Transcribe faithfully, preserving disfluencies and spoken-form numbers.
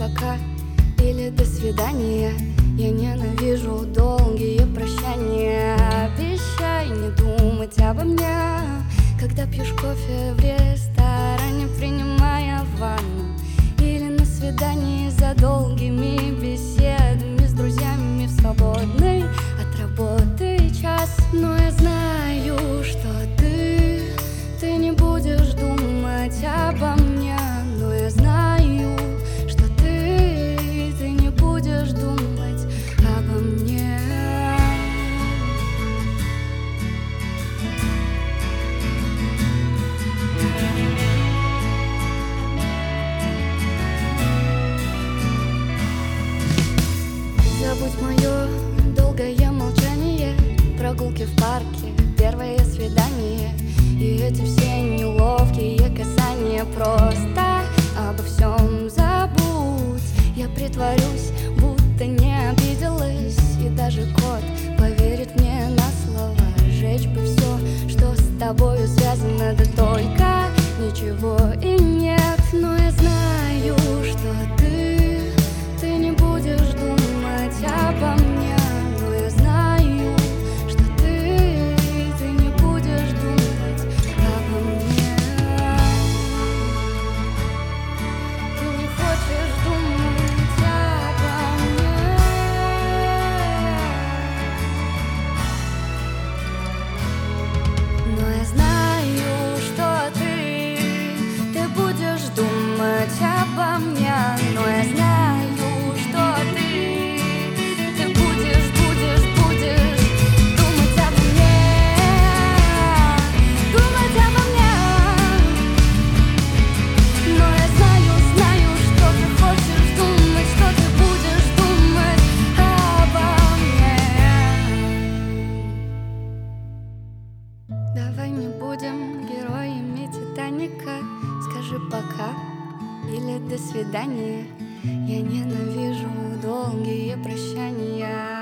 пока или до свидания. Я ненавижу долгие прощания. Обещай не думать обо мне, когда пьешь кофе в ресторане, принимая ванну, или на свидании за долгими беседами с друзьями в свободный от работы час. Но я знаю, что ты, ты не будешь думать обо мне. Но я знаю, что ты, ты не будешь думать обо мне. Забудь мое долгое молчание, прогулки в парке, первое свидание и эти все неловкие касания. Просто обо всем забудь. Я притворюсь, будто не обиделась, и даже кот поверит мне на слово. Сжечь бы все, что с тобою связано, да только ничего и нет. Но я знаю, что ты, ты не будешь думать обо мне. Но я знаю, что ты, ты не будешь думать обо мне. Ты не хочешь думать обо мне. Но я знаю, что ты, ты будешь думать обо мне. Но я знаю, что ты, ты будешь, будешь, будешь думать обо мне. Думать обо мне. Но я знаю, знаю, что ты хочешь думать, что ты будешь думать обо мне. Давай не будем героями Титаника. Скажи пока или до свидания. Я ненавижу долгие прощания.